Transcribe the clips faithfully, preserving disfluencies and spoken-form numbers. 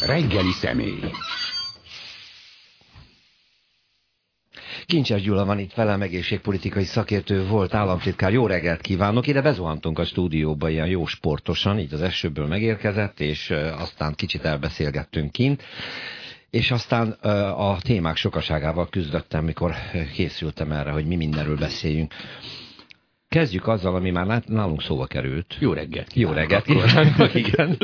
Reggeli személy. Kincses Gyula van itt velem, egészségpolitikai szakértő, volt államtitkár. Jó reggelt kívánok! Ide bezuhantunk a stúdióba ilyen jó sportosan, így az esőből megérkezett, és aztán kicsit elbeszélgettünk kint. És aztán a témák sokaságával küzdöttem, mikor készültem erre, hogy mi mindenről beszéljünk. Kezdjük azzal, ami már nálunk szóba került. Jó reggelt kívánok. Jó reggelt kívánok, igen.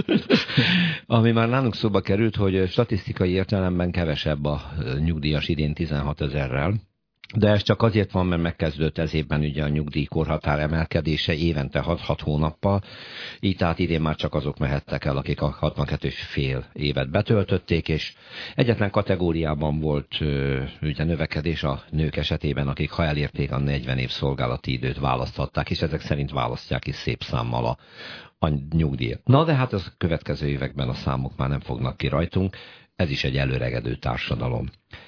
Ami már nálunk szóba került, hogy statisztikai értelemben kevesebb a nyugdíjas idén tizenhatezerrel. De ez csak azért van, mert megkezdődött ez évben ugye a nyugdíjkorhatár emelkedése évente hat hónappal. Így tehát idén már csak azok mehettek el, akik a hatvankettő és fél évet betöltötték, és egyetlen kategóriában volt ugye növekedés a nők esetében, akik ha elérték a negyven év szolgálati időt választhatták, és ezek szerint választják is szép számmal a, a nyugdíjat. Na de hát az következő években a számok már nem fognak ki rajtunk, ez is egy előregedő társadalom.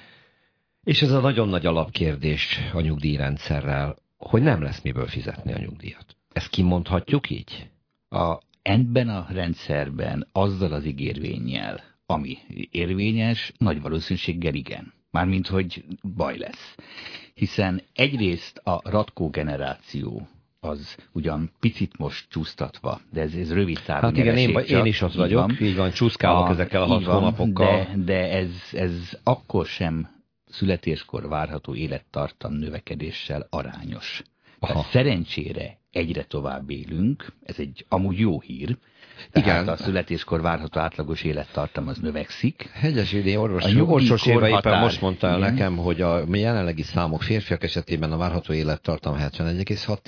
És ez a nagyon nagy alapkérdés a nyugdíjrendszerrel, hogy nem lesz miből fizetni a nyugdíjat. Ezt kimondhatjuk így? A, ebben a rendszerben azzal az ígérvénnyel, ami érvényes, nagy valószínűséggel igen. Mármint, hogy baj lesz. Hiszen egyrészt a Ratko generáció az ugyan picit most csúsztatva, de ez, ez rövid távú hát igen, én, én is ott vagyok, van, így van, csúszkálok a, ezekkel a hat van, hónapokkal. De, de ez, ez akkor sem születéskor várható élettartam növekedéssel arányos. Tehát szerencsére egyre tovább élünk, ez egy amúgy jó hír, tehát igen. A születéskor várható átlagos élettartam az növekszik. Hegyes Üdi orvos, orvos éve éppen most mondta el nekem, hogy a jelenlegi számok férfiak esetében a várható élettartam hetvenegy egész hat,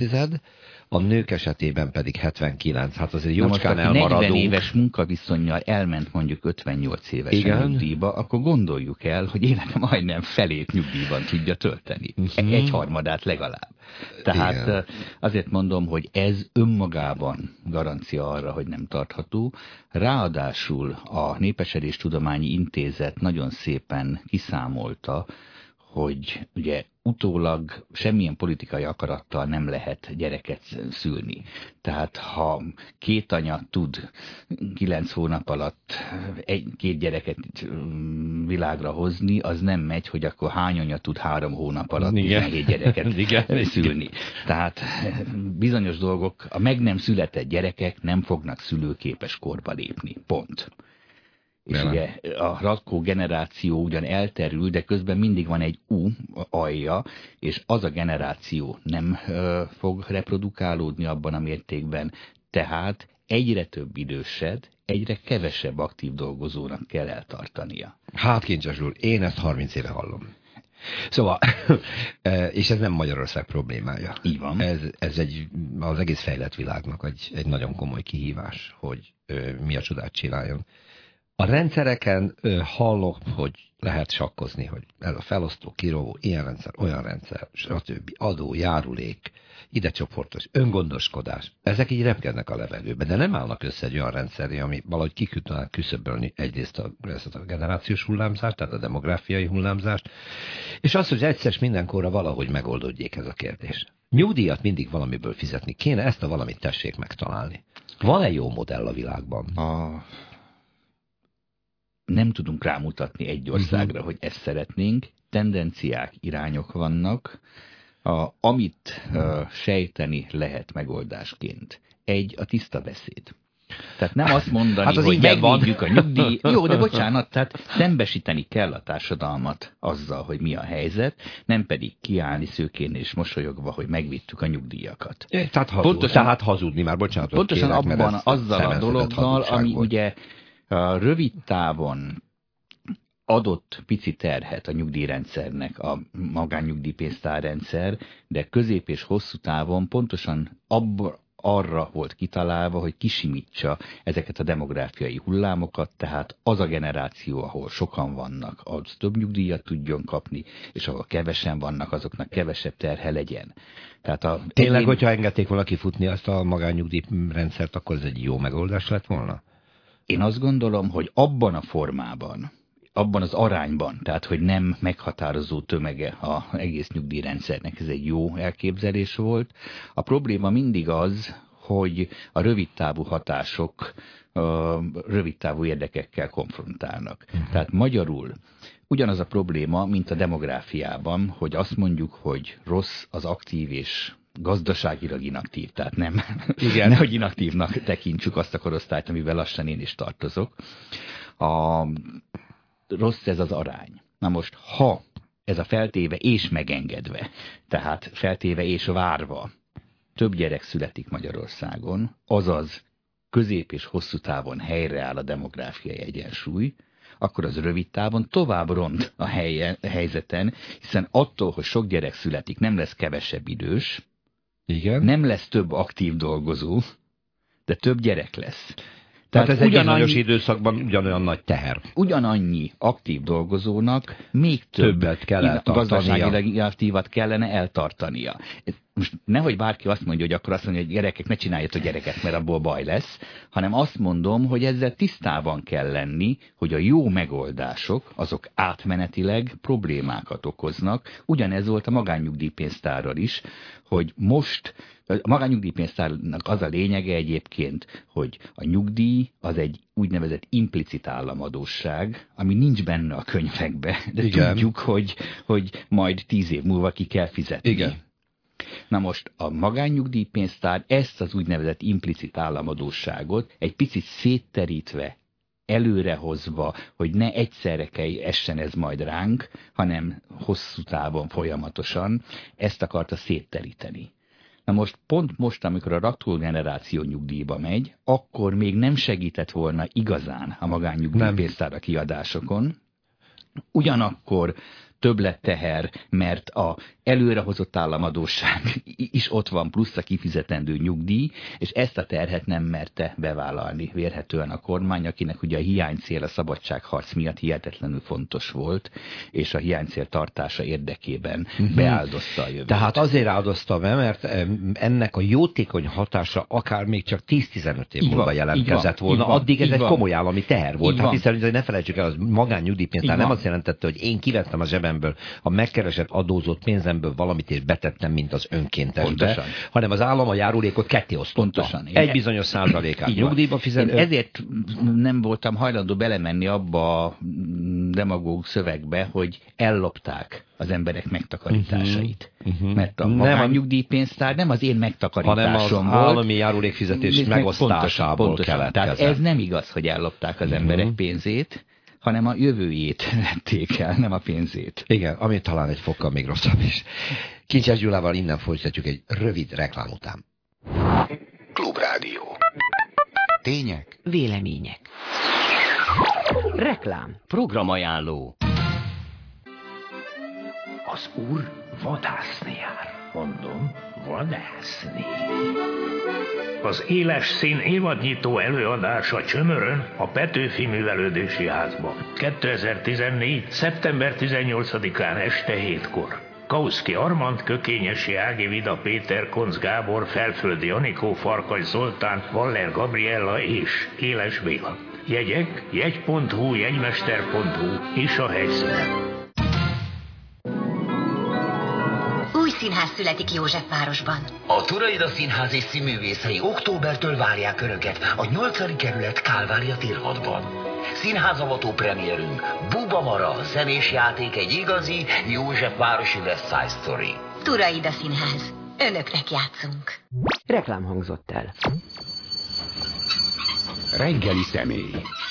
a nők esetében pedig hetvenkilenc. Hát azért jócskán elmaradunk. negyven éves munkaviszonnyal elment mondjuk ötvennyolc évesen nyugdíjba, akkor gondoljuk el, hogy élete majdnem felét nyugdíjban tudja tölteni. Uh-huh. Egyharmadát legalább. Tehát igen. Azért mondom, hogy ez önmagában garancia arra, hogy nem tartható. Ráadásul a Népesedéstudományi Intézet nagyon szépen kiszámolta, hogy ugye utólag semmilyen politikai akarattal nem lehet gyereket szülni. Tehát ha két anya tud kilenc hónap alatt egy, két gyereket világra hozni, az nem megy, hogy akkor hány anya tud három hónap alatt tizenhét gyereket igen. szülni. Tehát bizonyos dolgok, a meg nem született gyerekek nem fognak szülőképes korba lépni. Pont. És ugye a Ratko generáció ugyan elterül, de közben mindig van egy U alja, és az a generáció nem ö, fog reprodukálódni abban a mértékben. Tehát egyre több idősed, egyre kevesebb aktív dolgozónak kell eltartania. Hát Kincses úr, én ezt harminc éve hallom. Szóval, és ez nem Magyarország problémája. Így van. Ez, ez egy, az egész fejlett világnak egy, egy nagyon komoly kihívás, hogy ö, mi a csodát csináljon. A rendszereken ö, hallok, hogy lehet sakkozni, hogy ez a felosztó, kirovó, ilyen rendszer, olyan rendszer, stb. Adó, járulék, ide csoportos, öngondoskodás. Ezek így repkednek a levegőben, de nem állnak össze egy olyan rendszeré, ami valahogy ki tudnánk küszöbölni egyrészt a, ezt a generációs hullámzást, tehát a demográfiai hullámzást, és az, hogy egyszer mindenkorra valahogy megoldódjék ez a kérdés. Nyugdíjat mindig valamiből fizetni kéne, ezt a valamit tessék megtalálni. Van-e jó modell a világban? A... Nem tudunk rámutatni egy országra, uh-huh. hogy ezt szeretnénk. Tendenciák, irányok vannak. A, amit uh, sejteni lehet megoldásként. Egy, a tiszta beszéd. Tehát nem azt mondani, hát az hogy megvédjük a nyugdíj. Jó, de bocsánat, tehát szembesíteni kell a társadalmat azzal, hogy mi a helyzet, nem pedig kiállni szőkén és mosolyogva, hogy megvédtük a nyugdíjakat. É, tehát, hazud, pontosan, tehát hazudni már, bocsánat. Pontosan kérek, abban azzal a dologgal, ami ugye a rövid távon adott pici terhet a nyugdíjrendszernek, a magánnyugdíjpénztárrendszer, de közép és hosszú távon pontosan abba, arra volt kitalálva, hogy kisimítsa ezeket a demográfiai hullámokat, tehát az a generáció, ahol sokan vannak, az több nyugdíjat tudjon kapni, és ahol kevesen vannak, azoknak kevesebb terhe legyen. Tehát a Tényleg, egyén... hogyha engedték volna kifutni azt a magánnyugdíjrendszert, akkor ez egy jó megoldás lett volna? Én azt gondolom, hogy abban a formában, abban az arányban, tehát hogy nem meghatározó tömege az egész nyugdíjrendszernek, ez egy jó elképzelés volt. A probléma mindig az, hogy a rövidtávú hatások rövidtávú érdekekkel konfrontálnak. Uh-huh. Tehát magyarul ugyanaz a probléma, mint a demográfiában, hogy azt mondjuk, hogy rossz az aktív és gazdaságilag inaktív, tehát nem, igen. Nehogy inaktívnak tekintsük azt a korosztályt, amivel lassan én is tartozok. A, rossz ez az arány. Na most, ha ez a feltéve és megengedve, tehát feltéve és várva több gyerek születik Magyarországon, azaz közép és hosszú távon helyreáll a demográfiai egyensúly, akkor az rövid távon tovább ront a helye, helyzeten, hiszen attól, hogy sok gyerek születik, nem lesz kevesebb idős, igen. Nem lesz több aktív dolgozó, de több gyerek lesz. Tehát, Tehát ez egy bizonyos időszakban ugyanolyan nagy teher. Ugyanannyi aktív dolgozónak még többet kell eltartania. Gazdaságilag aktívat kellene eltartania. Most nehogy bárki azt mondja, hogy akkor azt mondja, hogy gyerekek, ne csináljatok gyereket, mert abból baj lesz, hanem azt mondom, hogy ezzel tisztában kell lenni, hogy a jó megoldások, azok átmenetileg problémákat okoznak. Ugyanez volt a magánnyugdíjpénztárral is, hogy most a magánnyugdíjpénztárnak az a lényege egyébként, hogy a nyugdíj az egy úgynevezett implicit államadósság, ami nincs benne a könyvekbe, de igen. Tudjuk, hogy, hogy majd tíz év múlva ki kell fizetni. Igen. Na most a magánnyugdíjpénztár ezt az úgynevezett implicit államadósságot egy picit szétterítve, előrehozva, hogy ne egyszerre kell essen ez majd ránk, hanem hosszú távon folyamatosan, ezt akarta szétteríteni. Na most pont most, amikor a raktól generáció nyugdíjba megy, akkor még nem segített volna igazán a magánnyugdíjpénztár a kiadásokon, ugyanakkor többletteher, mert a előrehozott államadósság is ott van, plusz a kifizetendő nyugdíj, és ezt a terhet nem merte bevállalni vérhetően a kormány, akinek ugye a hiánycél a szabadságharc miatt hihetetlenül fontos volt, és a hiánycél tartása érdekében uh-huh. beáldozta a jövőt. Tehát azért áldozta be, mert ennek a jótékony hatása akár még csak tíz-tizenöt év múlva jelentkezett volna, van, addig ez egy van. komoly állami teher volt. Hát hiszen ne felejtsük el, az magánnyugdíjpénztár nem azt jelentette, hogy én kivettem a zsebemből a megkeresett adózott pénzemből valamit és betettem, mint az önkéntesbe, hanem az állam a járulékot ketté osztotta. Pontosan. Egy bizonyos százalékát nyugdíjba fizet. Én ezért nem voltam hajlandó belemenni abba a demagóg szövegbe, hogy ellopták az emberek megtakarításait. Uh-huh. Uh-huh. Mert a magánnyugdíjpénztár nem az én megtakarításom hanem az volt, állami járulékfizetés megosztásából pontosan, keletkezett. Tehát ez nem igaz, hogy ellopták az uh-huh. emberek pénzét, hanem a jövőjét vették el, nem a pénzét. Igen, ami talán egy fokkal még rosszabb is. Kincses Gyulával innen folytatjuk egy rövid reklám után. Klubrádió. Tények. Vélemények. Reklám. Programajánló. Az úr vadászni jár. Mondom, vadászni. Az Éles Szín évadnyitó előadása Csömörön, a Petőfi Művelődési Házban. kétezer-tizennégy. szeptember tizennyolcadikán este hétkor. Kauszki Armand, Kökényesi Ági, Vida Péter, Koncz Gábor, Felföldi Anikó, Farkas Zoltán, Waller Gabriella és Éles Béla. Jegyek jegy pont hu, jegymester pont hu és a helyszínen. Új színház születik Józsefvárosban. A Turaida Színház és színművészei októbertől várják Önöket a nyolcadik kerület Kálvária térhatban. Színházavató premierünk Buba Mara, zenés játék, egy igazi Józsefvárosi West Side Story. Turaida Színház. Önöknek játszunk. Reklám hangzott el. Reggeli személy.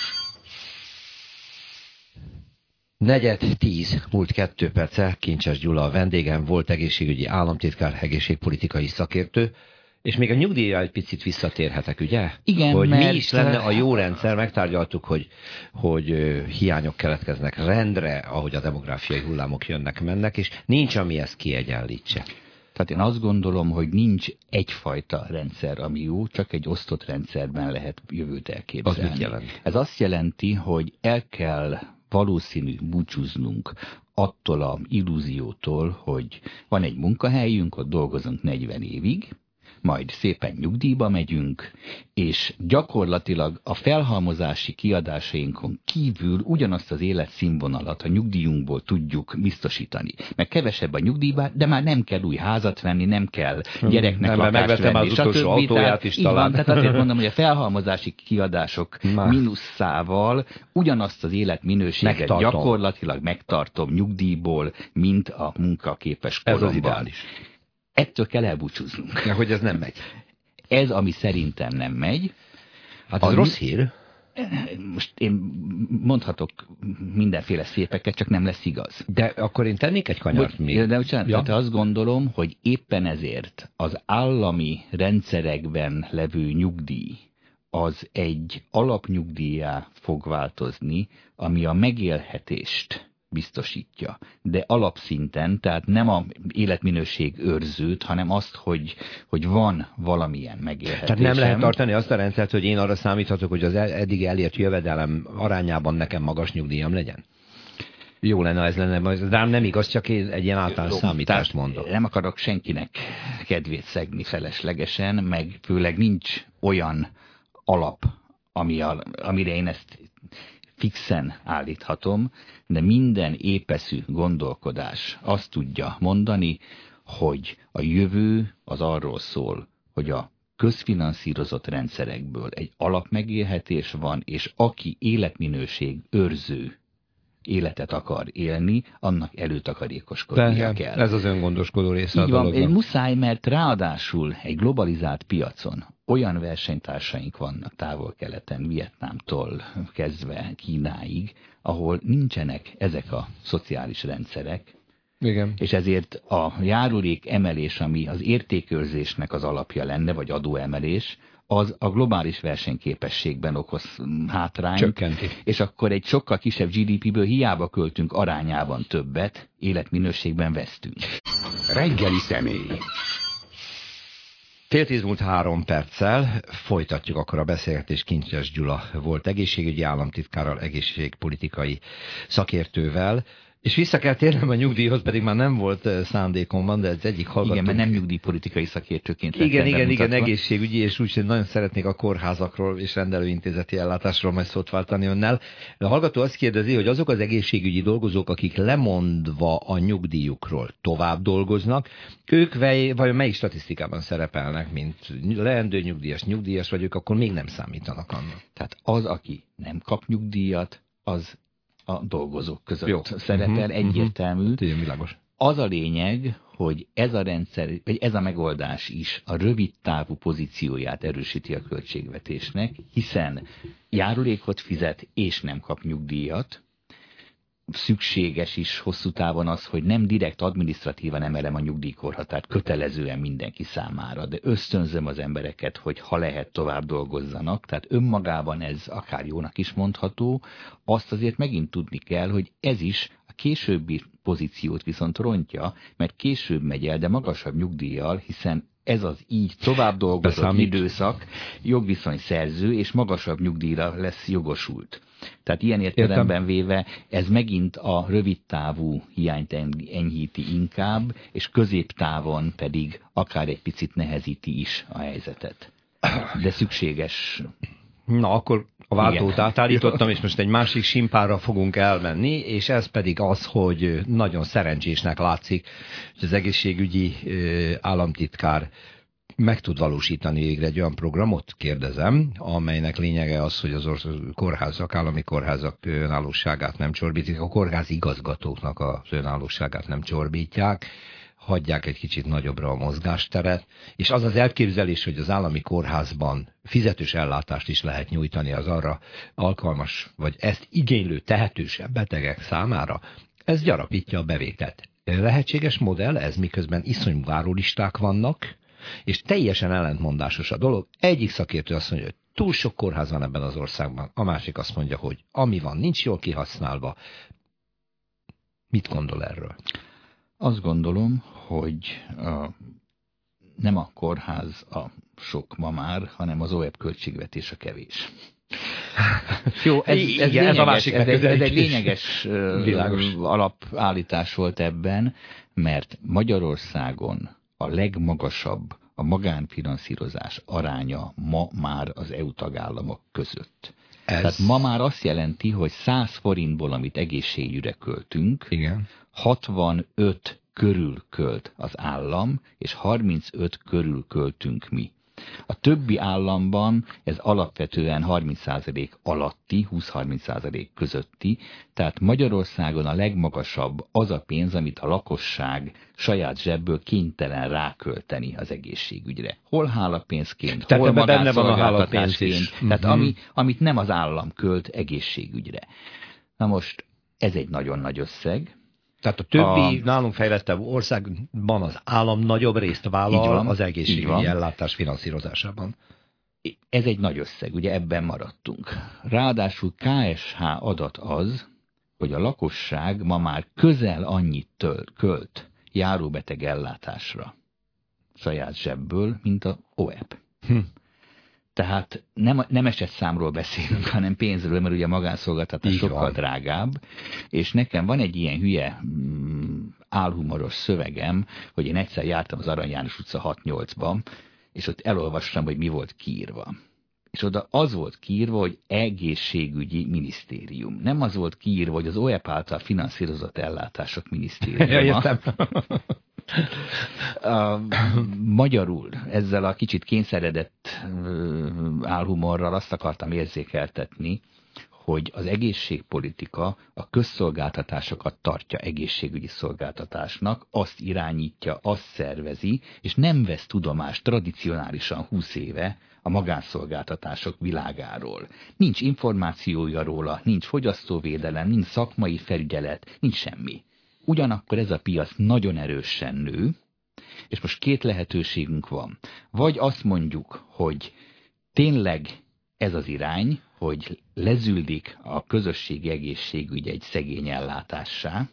Negyed tíz, múlt kettő perccel, Kincses Gyula a vendégem, volt egészségügyi államtitkár, egészségpolitikai szakértő, és még a nyugdíjra egy picit visszatérhetek, ugye? Igen, hogy mert... mi is lenne a jó rendszer, megtárgyaltuk, hogy, hogy hiányok keletkeznek rendre, ahogy a demográfiai hullámok jönnek-mennek, és nincs, ami ezt kiegyenlítse. Tehát én azt gondolom, hogy nincs egyfajta rendszer, ami jó, csak egy osztott rendszerben lehet jövőt elképzelni. Az mit jelent? Ez azt jelenti, hogy el kell valószínű búcsúznunk attól a illúziótól, hogy van egy munkahelyünk, ott dolgozunk negyven évig, majd szépen nyugdíjba megyünk, és gyakorlatilag a felhalmozási kiadásainkon kívül ugyanazt az életszínvonalat a nyugdíjunkból tudjuk biztosítani. Meg kevesebb a nyugdíjba, de már nem kell új házat venni, nem kell gyereknek nem, lakást venni, az utolsó autóját is talán. Van, tehát azért mondom, hogy a felhalmozási kiadások Már. mínuszával ugyanazt az életminőséget megtartom. gyakorlatilag megtartom nyugdíjból, mint a munkaképes koromban. Ez az ideális. Ettől kell elbúcsúznunk. Ja, hogy ez nem megy. Ez, ami szerintem nem megy. Hát ez rossz hír. Most én mondhatok mindenféle szépeket, csak nem lesz igaz. De akkor én tennék egy kanyart még. De bocsánat, ja. azt gondolom, hogy éppen ezért az állami rendszerekben levő nyugdíj az egy alapnyugdíjá fog változni, ami a megélhetést biztosítja, de alapszinten, tehát nem a életminőség őrzőt, hanem azt, hogy, hogy van valamilyen megélhetésem. Tehát nem lehet tartani azt a rendszert, hogy én arra számíthatok, hogy az eddig elért jövedelem arányában nekem magas nyugdíjam legyen? Jó lenne, ez lenne, rám nem igaz, csak én egy ilyen általános számítást mondok. Nem akarok senkinek kedvét szegni feleslegesen, meg főleg nincs olyan alap, ami a, amire én ezt fixen állíthatom, de minden épeszű gondolkodás azt tudja mondani, hogy a jövő az arról szól, hogy a közfinanszírozott rendszerekből egy alapmegélhetés van, és aki életminőség őrző életet akar élni, annak előtakarékoskodnia kell. Ez az öngondoskodó része Így a dolognak. Van, muszáj, mert ráadásul egy globalizált piacon olyan versenytársaink vannak távol-keleten, Vietnámtól kezdve Kínáig, ahol nincsenek ezek a szociális rendszerek, igen. És ezért a járulék emelés, ami az értékőrzésnek az alapja lenne, vagy adóemelés, az a globális versenyképességben okoz hátrányt, csökkenti. És akkor egy sokkal kisebb gé dé péből hiába költünk arányában többet, életminőségben vesztünk. Reggeli személy. Fél tíz múlt három perccel folytatjuk akkor a beszélgetést. Kincses Gyula volt egészségügyi államtitkárral, egészségpolitikai szakértővel, és vissza kell térnem a nyugdíjhoz, pedig már nem volt szándékomban, de ez egyik hallgató. Igen, mert nem nyugdíjpolitikai szakértőként lett Igen, igen, igen, egészségügyi, és úgyhogy nagyon szeretnék a kórházakról és rendelőintézeti ellátásról majd szót váltani önnel. A hallgató azt kérdezi, hogy azok az egészségügyi dolgozók, akik lemondva a nyugdíjukról tovább dolgoznak, ők vajon melyik statisztikában szerepelnek, mint leendő nyugdíjas, nyugdíjas, vagy ők akkor még nem számítanak annak? Tehát az, aki nem kap nyugdíjat, az a dolgozók között Jó. szerepel, uh-huh, egyértelmű. Uh-huh. Világos. Az a lényeg, hogy ez a rendszer, vagy ez a megoldás is a rövid távú pozícióját erősíti a költségvetésnek, hiszen járulékot fizet és nem kap nyugdíjat. Szükséges is hosszú távon az, hogy nem direkt adminisztratívan emelem a nyugdíjkorhatárt kötelezően mindenki számára, de ösztönzöm az embereket, hogy ha lehet tovább dolgozzanak, tehát önmagában ez akár jónak is mondható. Azt azért megint tudni kell, hogy ez is a későbbi pozíciót viszont rontja, mert később megy el, de magasabb nyugdíjjal, hiszen ez az így tovább dolgozott Beszámít. időszak jogviszony szerző és magasabb nyugdíjra lesz jogosult. Tehát ilyen értelemben véve ez megint a rövidtávú hiányt enyhíti inkább, és középtávon pedig akár egy picit nehezíti is a helyzetet. De szükséges. Na, akkor a váltót átállítottam, és most egy másik simpára fogunk elmenni, és ez pedig az, hogy nagyon szerencsésnek látszik, hogy az egészségügyi államtitkár meg tud valósítani végre egy olyan programot, kérdezem, amelynek lényege az, hogy az ország kórházak, állami kórházak önállóságát nem csorbítják, a kórház igazgatóknak az önállóságát nem csorbítják, hagyják egy kicsit nagyobbra a mozgásteret, és az az elképzelés, hogy az állami kórházban fizetős ellátást is lehet nyújtani az arra alkalmas, vagy ezt igénylő tehetősebb betegek számára, ez gyarapítja a bevételt. Lehetséges modell, ez miközben iszonyú várólisták vannak, és teljesen ellentmondásos a dolog. Egyik szakértő azt mondja, hogy túl sok kórház van ebben az országban, a másik azt mondja, hogy ami van, nincs jól kihasználva. Mit gondol erről? Azt gondolom, hogy a, nem a kórház a sok ma már, hanem az o e bé költségvetés a kevés. Jó, ez, ez, igen, lényeges, ez, a másik ez, egy, ez egy lényeges világos alapállítás volt ebben, mert Magyarországon a legmagasabb a magánfinanszírozás aránya ma már az é u tagállamok között. Ez... Tehát ma már azt jelenti, hogy száz forintból, amit egészségügyre költünk, igen, hatvanöt körül költ az állam, és harmincöt körül költünk mi. A többi államban ez alapvetően harminc százalék alatti, húsz-harminc százalék közötti, tehát Magyarországon a legmagasabb az a pénz, amit a lakosság saját zsebből kénytelen rákölteni az egészségügyre. Hol hálapénzként, tehát hol benne van a magánszolgáltatásként, tehát uh-huh. ami, amit nem az állam költ egészségügyre. Na most ez egy nagyon nagy összeg. Tehát a többi a... nálunk fejlettebb országban az állam nagyobb részt vállal van, az egészségügyi ellátás finanszírozásában. Ez egy nagy összeg, ugye ebben maradtunk. Ráadásul ká es há adat az, hogy a lakosság ma már közel annyit töl, költ járóbeteg ellátásra saját zsebből, mint a o e pé. Hm. Tehát nem, nem esetszámról beszélünk, hanem pénzről, mert ugye a magánszolgáltatás így sokkal van. drágább, és nekem van egy ilyen hülye mm, álhumoros szövegem, hogy én egyszer jártam az Arany János utca hat nyolcban, és ott elolvastam, hogy mi volt kiírva. És oda az volt kiírva, hogy egészségügyi minisztérium. Nem az volt kiírva, hogy az o e pé által finanszírozott ellátások minisztériuma. Értem. Uh, magyarul ezzel a kicsit kényszeredett uh, álhumorral azt akartam érzékeltetni, hogy az egészségpolitika a közszolgáltatásokat tartja egészségügyi szolgáltatásnak, azt irányítja, azt szervezi, és nem vesz tudomást tradicionálisan húsz éve a magánszolgáltatások világáról. Nincs információja róla, nincs fogyasztóvédelem, nincs szakmai felügyelet, nincs semmi. Ugyanakkor ez a piac nagyon erősen nő, és most két lehetőségünk van. Vagy azt mondjuk, hogy tényleg ez az irány, hogy lezüldik a közösségi egészségügy egy szegény ellátássá,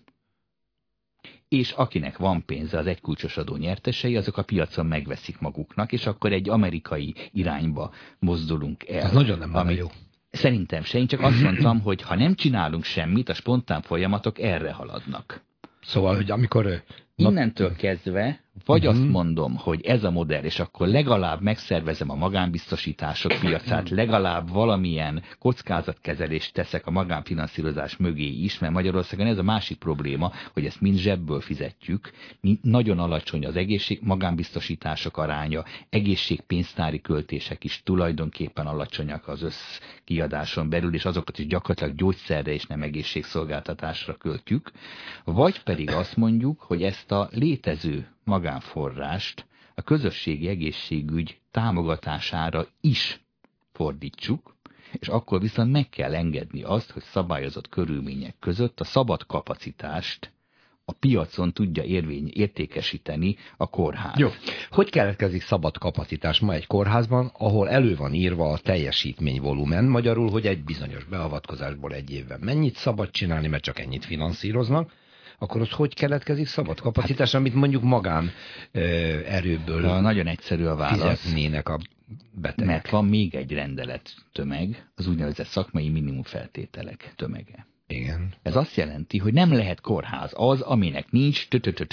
és akinek van pénze, az egykulcsos adó nyertesei, azok a piacon megveszik maguknak, és akkor egy amerikai irányba mozdulunk el. Ez nagyon nem ami jó. Szerintem se. Én csak azt mondtam, hogy ha nem csinálunk semmit, a spontán folyamatok erre haladnak. Szóval, hogy amikor... Innentől kezdve, vagy uh-huh. azt mondom, hogy ez a modell, és akkor legalább megszervezem a magánbiztosítások piacát, legalább valamilyen kockázatkezelést teszek a magánfinanszírozás mögé is, mert Magyarországon ez a másik probléma, hogy ezt mind zsebből fizetjük, nagyon alacsony az egészség, magánbiztosítások aránya, egészségpénztári költések is tulajdonképpen alacsonyak az összkiadáson belül, és azokat is gyakorlatilag gyógyszerre és nem egészségszolgáltatásra költjük, vagy pedig azt mondjuk, hogy ezt a létező magánforrást a közösségi egészségügy támogatására is fordítsuk, és akkor viszont meg kell engedni azt, hogy szabályozott körülmények között a szabad kapacitást a piacon tudja érvény, értékesíteni a kórház. Jó. Hogy keletkezik szabad kapacitás ma egy kórházban, ahol elő van írva a teljesítményvolumen, magyarul, hogy egy bizonyos beavatkozásból egy évben mennyit szabad csinálni, mert csak ennyit finanszíroznak, akkor az hogy keletkezik szabad kapacitás, hát, amit mondjuk magán ö, erőből a nagyon egyszerű a válasz, fizetnének a betegek? Mert van még egy rendelet tömeg, az úgynevezett szakmai minimum feltételek tömege. Igen. Ez azt jelenti, hogy nem lehet kórház az, aminek nincs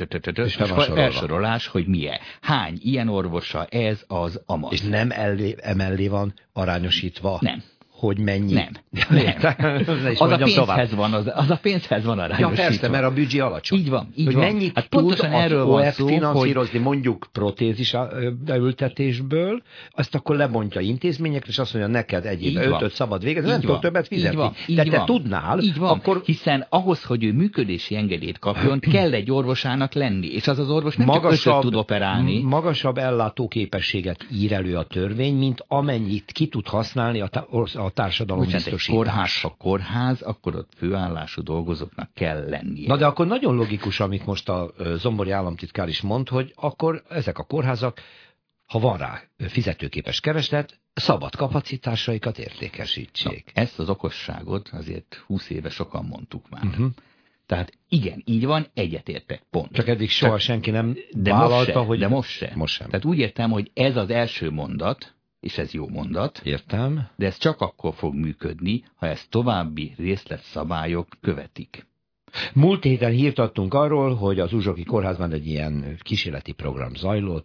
felsorolás, hogy milyen. Hány ilyen orvosa, ez, az, amaz. És nem ellé, emellé van arányosítva? Nem. Hogy mennyi? Nem. Nem. az, a pénzhez van, az, az a pénzhez van arányosítva. Ja, persze, mert a büdzsé alacsony. Így van, így hogy van. mennyit hát tud pontosan az erről o e pé van szó, finanszírozni hogy... mondjuk protézis beültetésből, azt akkor lebontja intézményekre, és azt mondja, neked egy évben ötöt szabad végezni, nem tudod többet fizetni. Így van, így De te van. tudnál, így van. akkor... Hiszen ahhoz, hogy ő működési engedélyt kapjon, kell egy orvosának lenni, és az az orvos nem magasabb, csak ötöt tud operálni. Magasabb ellátóképességet ír elő a törvény, mint amennyit ki tud használni a, a társadalom biztosítás. Ha kórház, akkor ott főállású dolgozóknak kell lennie. Na de akkor nagyon logikus, amit most a Zombori államtitkár is mond, hogy akkor ezek a kórházak, ha van rá fizetőképes kereslet, szabad kapacitásaikat értékesítsék. Na, ezt az okosságot azért húsz éve sokan mondtuk már. Uh-huh. Tehát igen, így van, egyetértek, pont. Csak eddig soha Csak, senki nem de vállalta, most se, hogy... De most se. Most sem. Tehát úgy értem, hogy ez az első mondat, és ez jó mondat. Értem. De ez csak akkor fog működni, ha ezt további részletszabályok követik. Múlt héten hírt adtunk arról, hogy az Uzsoki Kórházban egy ilyen kísérleti program zajlott,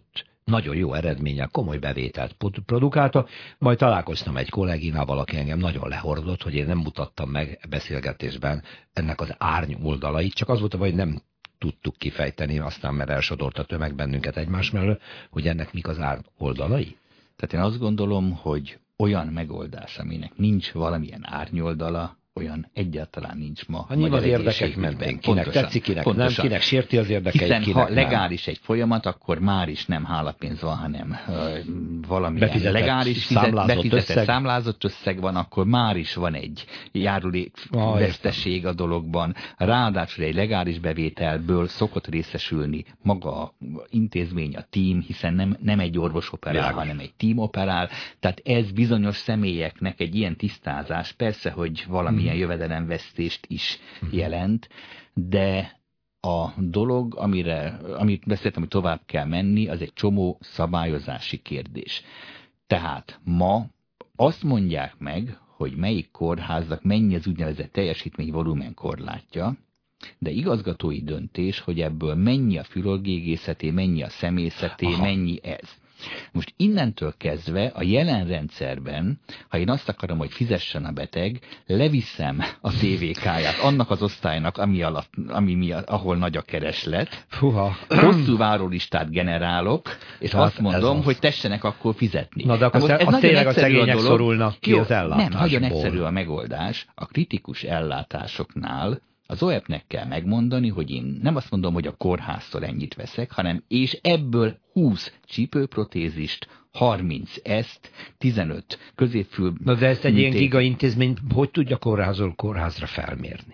nagyon jó eredménnyel, komoly bevételt produkálta, majd találkoztam egy kolléginával, aki engem nagyon lehordott, hogy én nem mutattam meg beszélgetésben ennek az árny oldalait, csak az volt, hogy nem tudtuk kifejteni, aztán mert elsodort a tömeg bennünket egymás mellől, hogy ennek mik az árny oldalai. Tehát én azt gondolom, hogy olyan megoldás, aminek nincs valamilyen árnyoldala, olyan egyáltalán nincs ma. Annyi az érdekek mentén. Kinek pontosan, tetszik, kinek pontosan. Nem, kinek sérti az érdekeit, hiszen kinek ha legális egy folyamat, akkor már is nem hálapénz van, hanem uh, valamilyen befizetett, legális számlázott, befizetett összeg. számlázott összeg van, akkor már is van egy járulékveszteség a dologban. Ráadásul egy legális bevételből szokott részesülni maga a intézmény, a tím, hiszen nem, nem egy orvos operál, Bilágos. hanem egy tím operál. Tehát ez bizonyos személyeknek egy ilyen tisztázás, persze, hogy valami ilyen jövedelemvesztést is jelent, de a dolog, amire, amit beszéltem, hogy tovább kell menni, az egy csomó szabályozási kérdés. Tehát ma azt mondják meg, hogy melyik kórháznak mennyi az úgynevezett teljesítményvolumen korlátja, de igazgatói döntés, hogy ebből mennyi a fülorgégészeté, mennyi a szemészeté, Aha. mennyi ez. Most innentől kezdve a jelen rendszerben, ha én azt akarom, hogy fizessen a beteg, leviszem a té vé ká-ját annak az osztálynak, ami alatt, ami miatt, ahol nagy a kereslet, Fuha. hosszú várólistát generálok, és hát azt mondom, hogy tessenek akkor fizetni. Na de akkor most ez tényleg a szegények szorulnak ki az ellátásból. Nem, nagyon egyszerű a megoldás. A kritikus ellátásoknál az o e pé-nek kell megmondani, hogy én nem azt mondom, hogy a kórháztól ennyit veszek, hanem és ebből húsz csípőprotézist, harminc ezt, tizenöt középfül... Na de ezt egy műtét... ilyen gigaintézmény hogy tudja kórházról kórházra felmérni?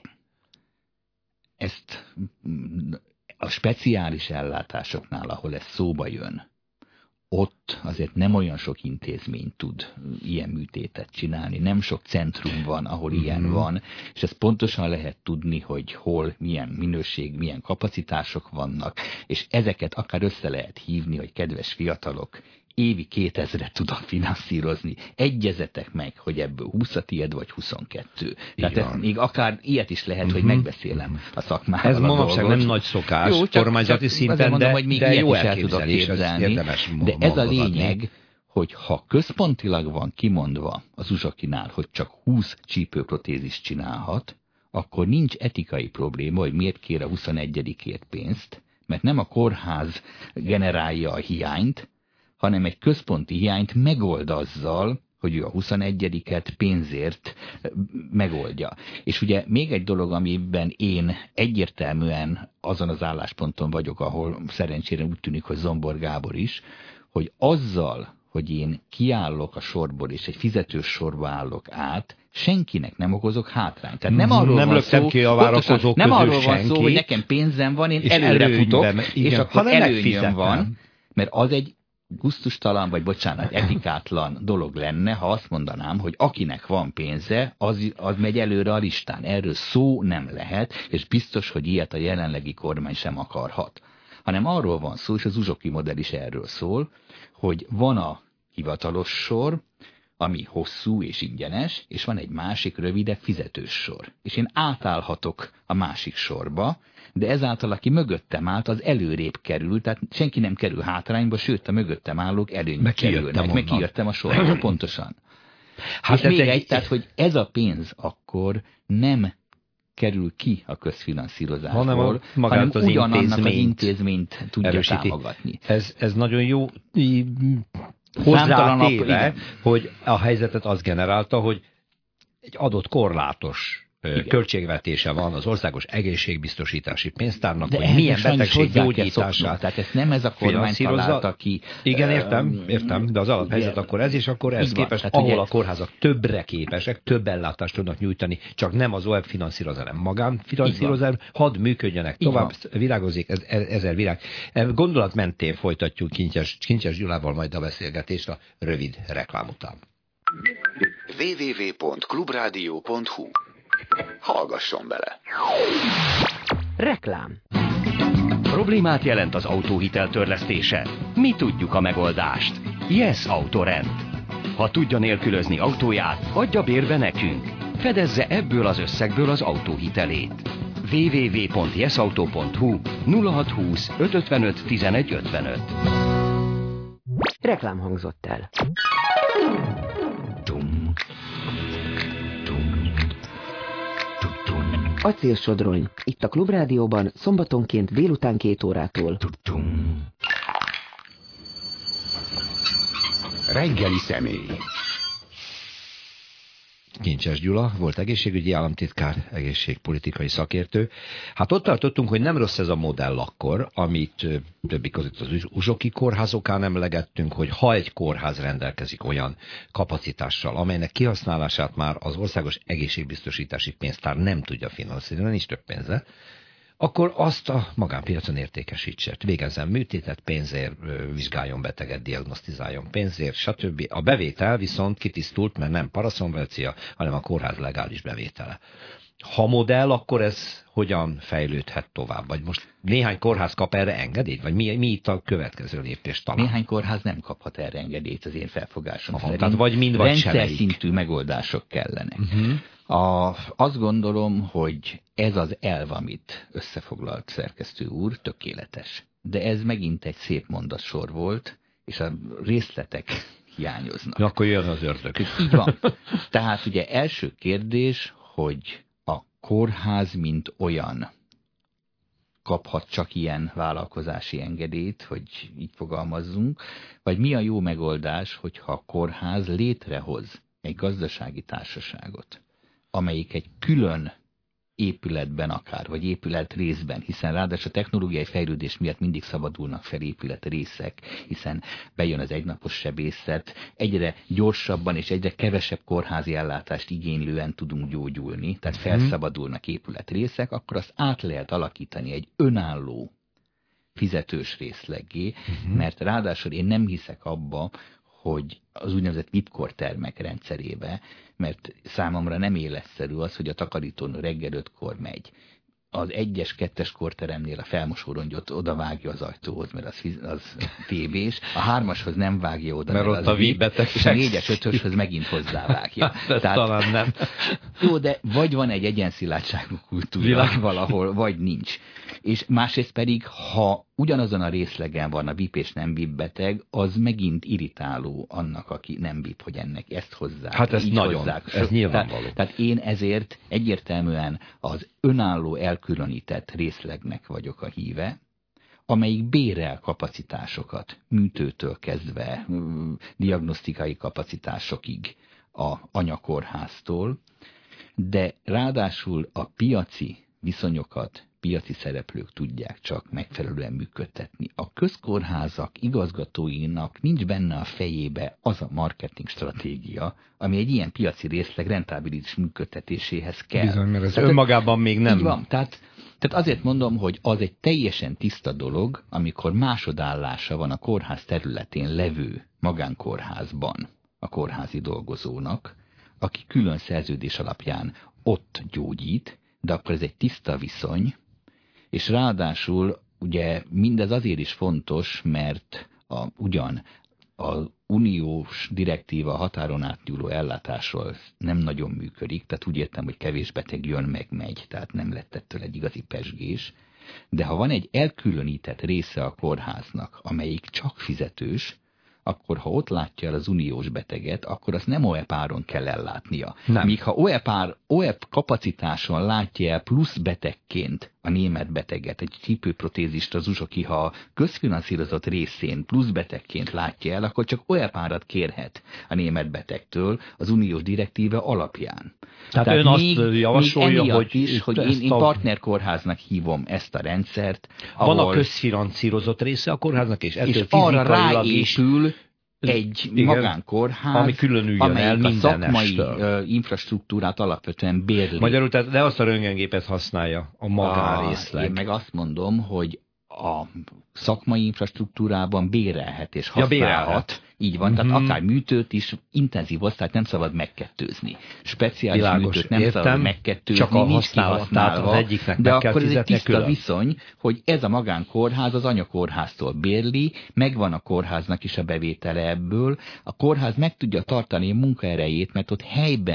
Ezt a speciális ellátásoknál, ahol ez szóba jön, ott azért nem olyan sok intézmény tud ilyen műtétet csinálni, nem sok centrum van, ahol mm-hmm. ilyen van, és ezt pontosan lehet tudni, hogy hol, milyen minőség, milyen kapacitások vannak, és ezeket akár össze lehet hívni, hogy kedves fiatalok, évi kétezret tudok finanszírozni. Egyezetek meg, hogy ebből húsz a tiéd, vagy huszonkettő. Tehát ez még akár ilyet is lehet, uh-huh. hogy megbeszélem a szakmával. Ez manapság nem nagy szokás, jó, csak, kormányzati csak szinten, mondom, de, hogy még de jó elképzelés, de ez a lényeg, hogy ha központilag van kimondva az uzsokinál, hogy csak húsz csípőprotézist csinálhat, akkor nincs etikai probléma, hogy miért kér a huszonegyedikért pénzt, mert nem a kórház generálja a hiányt, hanem egy központi hiányt megold azzal, hogy ő a huszonegyediket pénzért megoldja. És ugye még egy dolog, amiben én egyértelműen azon az állásponton vagyok, ahol szerencsére úgy tűnik, hogy Zombor Gábor is, hogy azzal, hogy én kiállok a sorból, és egy fizetős sorba állok át, senkinek nem okozok hátrányt. Tehát nem arról nem van szó, ki a várakozók nem arról van senkit, szó, hogy nekem pénzem van, én előre futok, és akkor előnyöm van, mert az egy gusztustalan, vagy bocsánat, etikátlan dolog lenne, ha azt mondanám, hogy akinek van pénze, az, az megy előre a listán. Erről szó nem lehet, és biztos, hogy ilyet a jelenlegi kormány sem akarhat. Hanem arról van szó, és az uzsoki modell is erről szól, hogy van a hivatalos sor, ami hosszú és ingyenes, és van egy másik rövidebb fizetős sor. És én átállhatok a másik sorba, de ezáltal, aki mögöttem állt, az előrébb kerül, tehát senki nem kerül hátrányba, sőt, a mögöttem állók előnybe kerülnek, meg kijöttem a sorba, pontosan. Hát és még egy, egy, tehát, hogy ez a pénz akkor nem kerül ki a közfinanszírozásból, hanem, a, hanem az ugyanannak az intézményt tudja erősíti. Támogatni. Ez, ez nagyon jó hozzátéve, hogy a helyzetet az generálta, hogy egy adott korlátos igen. költségvetése van az országos egészségbiztosítási pénztárnak, de hogy milyen betegség gyógyítását. Tehát ezt nem ez a kormány találta ki. Igen, értem, értem, de az alaphelyzet akkor ez, és akkor ez képest, ahol ugye, a kórházak többre képesek, több ellátást tudnak nyújtani, csak nem az o e pé finanszíroz, hanem magánfinanszírozás, hadd működjenek tovább, virágozik, ez, ezer virág. Gondolat mentén folytatjuk Kincses, Kincses Gyulával majd a beszélgetést a rövid reklám után. double-u double-u double-u pont klubrádió pont hu Hallgasson bele! Reklám. Problémát jelent az autóhitel törlesztése? Mi tudjuk a megoldást. Yes Autorend. Ha tudja nélkülözni autóját, adja bérbe nekünk. Fedezze ebből az összegből az autóhitelét. double-u double-u double-u pont yes auto pont hu nulla hat húsz öt ötvenöt tizenegy ötvenöt Reklám hangzott el. Acélsodrony. Itt a Klubrádióban szombatonként délután két órától. Reggeli személy. Kincses Gyula volt egészségügyi államtitkár, egészségpolitikai szakértő. Hát ott tartottunk, hogy nem rossz ez a modell akkor, amit többik között az uzsoki kórházokán emlegettünk, hogy ha egy kórház rendelkezik olyan kapacitással, amelynek kihasználását már az országos egészségbiztosítási pénztár nem tudja finanszírozni, nincs több pénze, akkor azt a magánpiacon értékesítse. Végezzen műtétet, pénzért vizsgáljon beteget, diagnosztizáljon pénzért, stb. A bevétel viszont kitisztult, mert nem paraszonvencia, hanem a kórház legális bevétele. Ha modell, akkor ez hogyan fejlődhet tovább? Vagy most néhány kórház kap erre engedélyt? Vagy mi, mi itt a következő lépés talán? Néhány kórház nem kaphat erre engedélyt, az én felfogásom Aha, szerint. Tehát vagy mind, vagy rendszer szintű megoldások kellenek. Uh-huh. A, azt gondolom, hogy ez az elv, amit összefoglalt szerkesztő úr, tökéletes. De ez megint egy szép mondatsor volt, és a részletek hiányoznak. Na, akkor jön az ördög. Így van. Tehát ugye első kérdés, hogy a kórház, mint olyan, kaphat csak ilyen vállalkozási engedélyt, hogy így fogalmazzunk, vagy mi a jó megoldás, hogyha a kórház létrehoz egy gazdasági társaságot, amelyik egy külön épületben akár, vagy épület részben, hiszen ráadásul a technológiai fejlődés miatt mindig szabadulnak fel épület részek, hiszen bejön az egynapos sebészet, egyre gyorsabban és egyre kevesebb kórházi ellátást igénylően tudunk gyógyulni, tehát felszabadulnak épület részek, akkor azt át lehet alakítani egy önálló fizetős részleggé, uh-huh. mert ráadásul én nem hiszek abba, hogy az úgynevezett vé i pé-kortermek rendszerébe, mert számomra nem életszerű az, hogy a takarítónő reggel ötkor megy. Az egyes, kettes korteremnél a felmosórongyot oda vágja az ajtóhoz, mert az, az té bés, a hármashoz nem vágja oda, mert, mert ott az a vé i pé, és a négyes, ötöshöz megint hozzávágja. Tehát, talán nem. Jó, de vagy van egy egyenszilárdságú kultúra Világ. valahol, vagy nincs. És másrészt pedig, ha ugyanazon a részlegen van a vé i pé és nem vé i pé beteg, az megint irritáló annak, aki nem vé i pé, hogy ennek ezt hozzák. Hát ez nagyon, hozzák. ez nyilvánvaló. Tehát, tehát én ezért egyértelműen az önálló elkülönített részlegnek vagyok a híve, amelyik bérel kapacitásokat, műtőtől kezdve diagnosztikai kapacitásokig a anyakórháztól, de ráadásul a piaci viszonyokat piaci szereplők tudják csak megfelelően működtetni. A közkórházak igazgatóinak nincs benne a fejébe az a marketing stratégia, ami egy ilyen piaci részleg rentábilis működtetéséhez kell. Bizony, mert ez tehát önmagában még nem... Így van, tehát, tehát azért mondom, hogy az egy teljesen tiszta dolog, amikor másodállása van a kórház területén levő magánkórházban a kórházi dolgozónak, aki külön szerződés alapján ott gyógyít, de akkor ez egy tiszta viszony, és ráadásul ugye mindez azért is fontos, mert a, ugyan az uniós direktíva határon átnyúló ellátásról nem nagyon működik, tehát úgy értem, hogy kevés beteg jön, meg megy, tehát nem lett ettől egy igazi pezsgés, de ha van egy elkülönített része a kórháznak, amelyik csak fizetős, akkor ha ott látja el az uniós beteget, akkor azt nem o e pé áron kell ellátnia. Nem. Míg ha o e pé ár, o e pé kapacitáson látja el plusz betegként a német beteget, egy csípőprotézist az uzsoki, ha közfinanszírozott részén plusz betegként látja el, akkor csak o e pé árat kérhet a német betegtől az uniós direktíva alapján. Tehát, Tehát ön még, azt javasolja, még hogy, is, hogy én, én a... partnerkórháznak hívom ezt a rendszert. Van ahol... a közfinanszírozott része a kórháznak, és ettől és arra ráépül egy igen, magánkórház, ami különüljön el a szakmai uh, infrastruktúrát alapvetően bérli. Magyarul, tehát de azt a röntgengépet használja a magánrészleg. Én meg azt mondom, hogy a szakmai infrastruktúrában bérelhet és használhat. Ja, így van, mm-hmm. tehát akár műtőt is intenzív osztályt nem szabad megkettőzni. Speciális Világos, műtőt nem értem, szabad megkettőzni, csak a nincs kihasználva, az egyiknek de akkor ez egy tiszta külön. viszony, hogy ez a magánkórház az anyakórháztól bérli, megvan a kórháznak is a bevétele ebből, a kórház meg tudja tartani a munkaerejét, mert ott helyben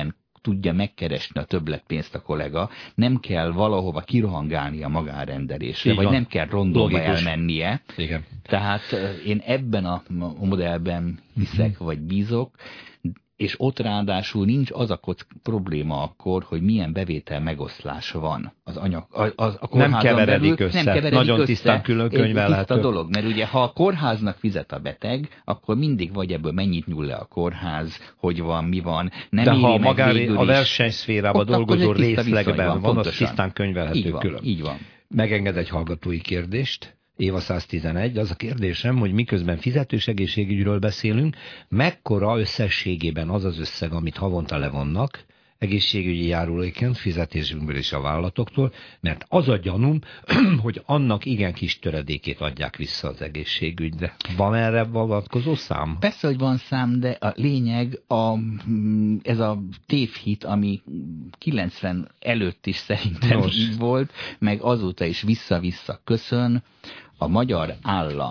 tudja megkeresni a többletpénzt a kollega, nem kell valahova kirohangálni a magánrendelésre, vagy nem kell rondolba elmennie. Igen. Tehát én ebben a modellben hiszek, uh-huh. vagy bízok, és ott ráadásul nincs az a kock probléma akkor, hogy milyen bevétel megoszlás van az anyag. A, a, a nem keveredik belül, össze, nem keveredik nagyon össze, tisztán külön könyvelhető. Tiszta dolog, mert ugye ha a kórháznak fizet a beteg, akkor mindig vagy ebből mennyit nyúl le a kórház, hogy van, mi van. Nem de ha magán a versenyszférában dolgozó részlegben van, van az tisztán könyvelhető így van, külön. Így van. Megenged egy hallgatói kérdést. Éva száztizenegy, az a kérdésem, hogy miközben fizetős egészségügyről beszélünk, mekkora összességében az az összeg, amit havonta levonnak egészségügyi járulékként, fizetésünkből és a vállalatoktól, mert az a gyanúm, hogy annak igen kis töredékét adják vissza az egészségügyre. Van erre vonatkozó szám? Persze, hogy van szám, de a lényeg, a, ez a tévhit, ami kilencven előtt is szerintem Nos. így volt, meg azóta is vissza-vissza köszön. A magyar állam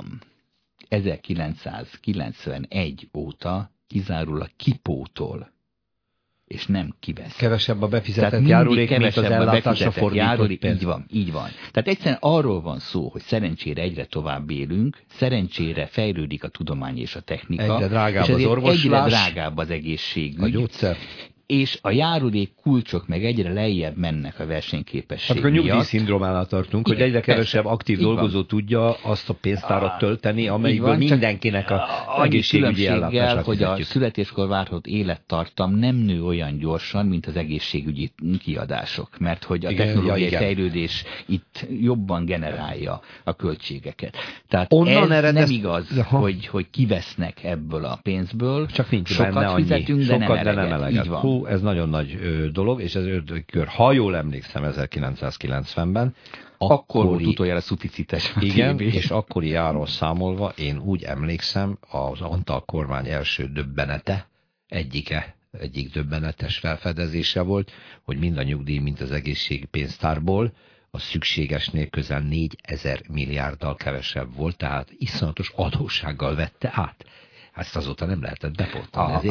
ezerkilencszázkilencvenegy óta kizárólag kipótol, és nem kivesz. Kevesebb a befizetett járulék, mint az ellátásra fordított pénz. Így van, így van. Tehát egyszerűen arról van szó, hogy szerencsére egyre tovább élünk, szerencsére fejlődik a tudomány és a technika, egyre drágább és az orvoslás, egyre drágább az egészségügy. A gyógyszer. És a járulék kulcsok meg egyre lejjebb mennek a versenyképesség hát a nyugdíjszindrómánál tartunk, hogy egyre kevesebb aktív dolgozó tudja azt a pénztárat tölteni, amelyikből van, mindenkinek az egészségügyi ellátását hogy a születéskor várható élettartam nem nő olyan gyorsan, mint az egészségügyi kiadások, mert hogy a igen, technológiai ja, fejlődés itt jobban generálja a költségeket. Tehát Onnan ez nem igaz, hogy, hogy kivesznek ebből a pénzből. Csak nincs sokat benne annyi. Fizetünk, de sokat, nem de nem eleget. Hú, ez nagyon nagy ö, dolog, és ez ötödikör, ha jól emlékszem, ezerkilencszázkilencvenben. Akkor akkori, volt utoljára szuficites. Igen, és akkori járól számolva én úgy emlékszem, az Antal kormány első döbbenete, egyike, egyik döbbenetes felfedezése volt, hogy mind a nyugdíj, mint az egészségpénztárból a szükségesnél közel négyezer milliárddal kevesebb volt, tehát iszonyatos adóssággal vette át. Ezt azóta nem lehetett bepótolni. Az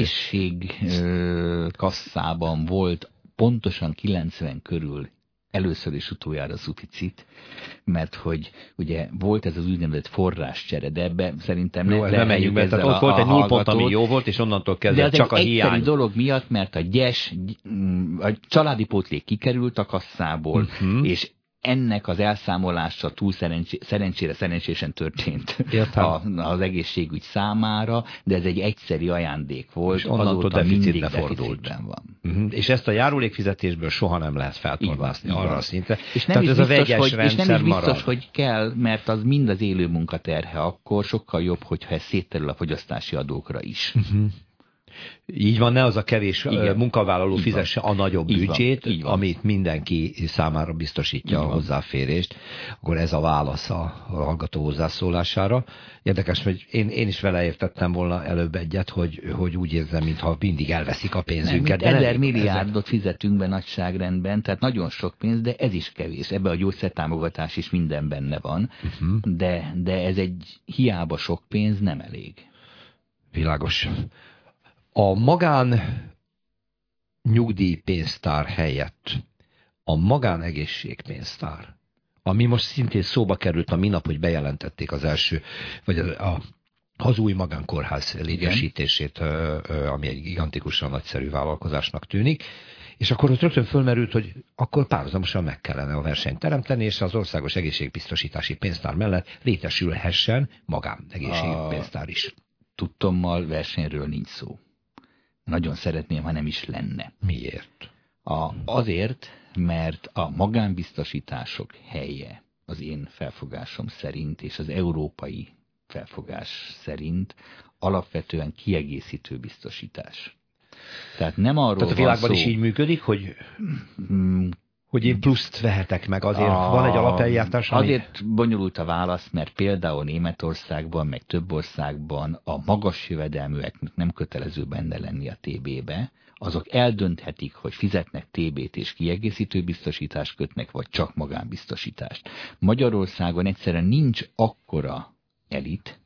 egészségkasszában volt pontosan kilencven körül először is utoljára szuficit, mert hogy ugye volt ez az úgynevezett forráscsere, de ebbe szerintem jó, ne menjünk, mert ott volt egy nullpont, ami jó volt, és onnantól kezdve csak a hiány. De egy dolog miatt, mert a gyes, a családi pótlék kikerült a kasszából, uh-huh. és ennek az elszámolása túl szerencsé, szerencsére szerencsésen történt a, az egészségügy számára, de ez egy egyszeri ajándék volt, és onnantól deficitbe fordult. Van. Uh-huh. És ezt a járulékfizetésből soha nem lehet feltornászni arra a szintre. És nem, is biztos, ez a hogy, és nem is biztos, marad. hogy kell, mert az mind az élő munkaterhe, akkor sokkal jobb, hogyha ez szétterül a fogyasztási adókra is. Uh-huh. Így van, ne az a kevés igen. munkavállaló így fizesse van. a nagyobb így büdzsét, van. amit mindenki számára biztosítja így a hozzáférést. Akkor ez a válasz a, a hallgató hozzászólására. Érdekes, hogy én, én is vele értettem volna előbb egyet, hogy, hogy úgy érzem, mintha mindig elveszik a pénzünket. Nem, ezer milliárdot fizetünk be nagyságrendben, tehát nagyon sok pénz, de ez is kevés. Ebben a gyógyszertámogatás is minden benne van, uh-huh. de, de ez egy hiába sok pénz nem elég. Világos. A magán nyugdíjpénztár helyett a magánegészségpénztár, ami most szintén szóba került a minap, hogy bejelentették az első, vagy a, az új magánkórház létesítését, ami egy gigantikusan nagyszerű vállalkozásnak tűnik, és akkor ott rögtön fölmerült, hogy akkor párhuzamosan meg kellene a versenyt teremteni, és az országos egészségbiztosítási pénztár mellett létesülhessen magánegészségpénztár is. Tudtommal versenyről nincs szó. Nagyon szeretném, ha nem is lenne. Miért? A, azért, mert a magánbiztosítások helye az én felfogásom szerint, és az európai felfogás szerint alapvetően kiegészítő biztosítás. Tehát nem arról Tehát a világban van szó, is így működik, hogy... Mm, hogy én pluszt vehetek meg, azért a, van egy alapeljártás, ami... Azért bonyolult a válasz, mert például Németországban, meg több országban a magas jövedelműeknek nem kötelező benne lenni a té bébe, azok eldönthetik, hogy fizetnek té bét és kiegészítő biztosítást kötnek, vagy csak magánbiztosítást. Magyarországon egyszerűen nincs akkora elit,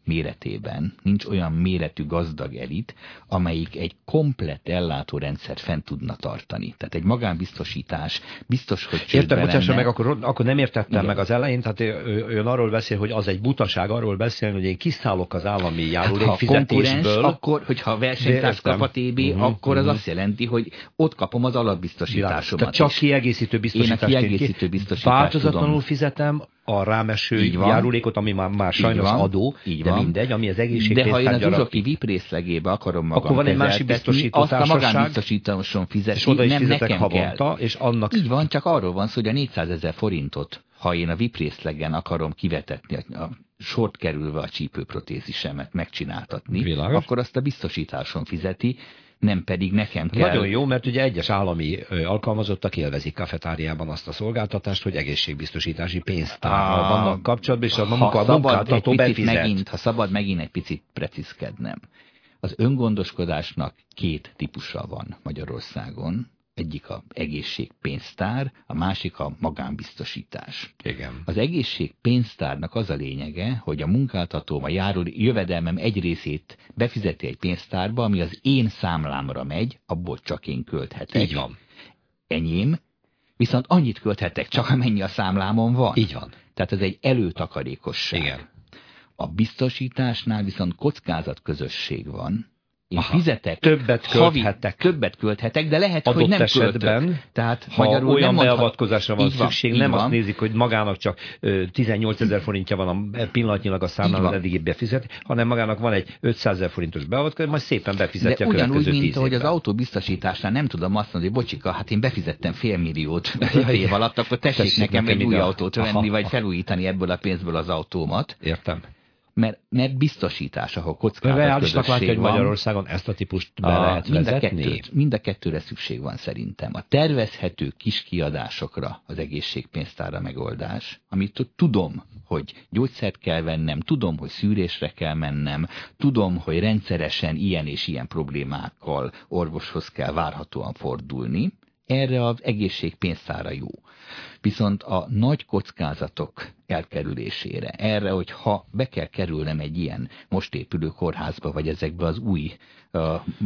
méretében nincs olyan méretű gazdag elit, amelyik egy komplett ellátórendszert fent tudna tartani. Tehát egy magánbiztosítás biztos, hogy Értem, bocsássa meg, akkor, akkor nem értettem igen. meg az elején, tehát ön arról beszél, hogy az egy butaság arról beszélni, hogy én kiszállok az állami járulékfizetésből. Hát, akkor, hogyha versenytárs kap a té bé, uh-huh, akkor az uh-huh. azt jelenti, hogy ott kapom az alapbiztosításomat. Tehát csak kiegészítő biztosítást. Én a kiegészítő biztosítást változatlanul tudom. fizetem a rámeső járulékot, ami már, már sajnos adó, így de van. mindegy, ami az egészségpénztár. De ha én az uzsoki vé i pé részlegébe akarom magam akkor van egy másik biztosító azt társaság, a magánbiztosításon fizeti, és oda is nem nekem havonta, kell. És annak... Így van, csak arról van szó, hogy a négyszázezer forintot, ha én a vé i pé részlegen akarom kivetetni, a sort kerülve a csípőprotézisemet megcsináltatni, Világos. Akkor azt a biztosításon fizeti, nem pedig nekem kell. Nagyon jó, mert ugye egyes állami alkalmazottak élvezik kafetáriában azt a szolgáltatást, hogy egészségbiztosítási pénztárral vannak kapcsolatban, és a munka, munkáltató befizet. Megint, ha szabad megint egy picit precízkednem. Az öngondoskodásnak két típusa van Magyarországon. Egyik az egészségpénztár, a másik a magánbiztosítás. Igen. Az egészségpénztárnak az a lényege, hogy a munkáltatóm, a járul, jövedelmem egy részét befizeti egy pénztárba, ami az én számlámra megy, abból csak én költhetek. Így van. Enyém, viszont annyit költhetek, csak amennyi a számlámon van. Így van. Tehát ez egy előtakarékosság. Igen. A biztosításnál viszont kockázatközösség van. Én Aha, fizetek, többet költhetek. Havi, többet költhetek, de lehet, adott hogy nem esetben, költök. Tehát ha magyarul olyan nem beavatkozásra van van, szükség, van, nem van. azt nézik, hogy magának csak tizennyolcezer forintja van a pillanatnyilag a számlán, az eddigi befizet, hanem magának van egy ötszázezer forintos beavatkozás, majd szépen befizeti a következő tíz évben. De ugyanúgy, mint ahogy az autóbiztosításnál nem tudom azt mondani, hogy bocsika, hát én befizettem félmilliót öt év alatt, akkor tessék, tessék nekem, nekem egy új autót venni, aha, vagy felújítani ebből a pénzből az autómat. Értem. Mert, mert biztosítás, ahol kockázatközösség van. Reálisnak látja, hogy Magyarországon ezt a típust be a, lehet mind vezetni? A kettőt, mind a kettőre szükség van szerintem. A tervezhető kis kiadásokra az egészségpénztárra megoldás, amit tudom, hogy gyógyszert kell vennem, tudom, hogy szűrésre kell mennem, tudom, hogy rendszeresen ilyen és ilyen problémákkal orvoshoz kell várhatóan fordulni, erre az egészségpénztárra jó. Viszont a nagy kockázatok elkerülésére, erre, hogy ha be kell kerülnem egy ilyen most épülő kórházba, vagy ezekbe az új uh,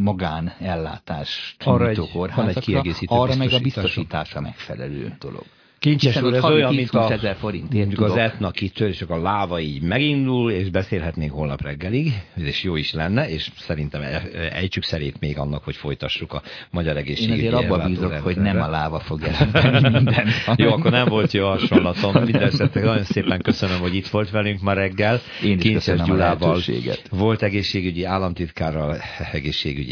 magánellátást nyújtó kórházakra, arra meg a biztosítása megfelelő dolog. Kincses úr, ez olyan, mint a, mondjuk az etna kitől, és akkor a láva így megindul, és beszélhetnénk holnap reggelig, és jó is lenne, és szerintem ejtsük szerét még annak, hogy folytassuk a magyar egészségügyi ellátórendszerre. Én azért abba bízok, hogy nem a láva fog jelenteni minden. Jó, akkor nem volt jó hasonlatom. Mindenesetre nagyon szépen köszönöm, hogy itt volt velünk ma reggel. Én is Kincses köszönöm a Gyulával lehetőséget. volt egészségügyi államtitkárral, egészségügyi